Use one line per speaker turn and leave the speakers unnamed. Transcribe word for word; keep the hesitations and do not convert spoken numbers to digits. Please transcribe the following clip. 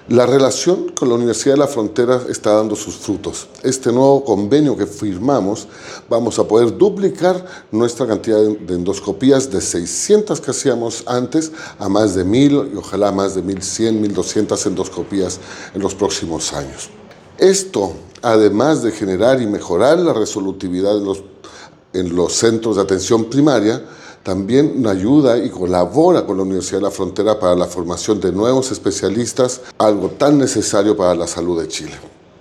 La relación con la Universidad de la Frontera está dando sus frutos. Este nuevo convenio que firmamos, vamos a poder duplicar nuestra cantidad de endoscopías de seiscientas que hacíamos antes a más de mil y ojalá más de mil cien, mil doscientas endoscopías en los próximos años. Esto, además de generar y mejorar la resolutividad en los, en los centros de atención primaria, también ayuda y colabora con la Universidad de la Frontera para la formación de nuevos especialistas, algo tan necesario para la salud de Chile.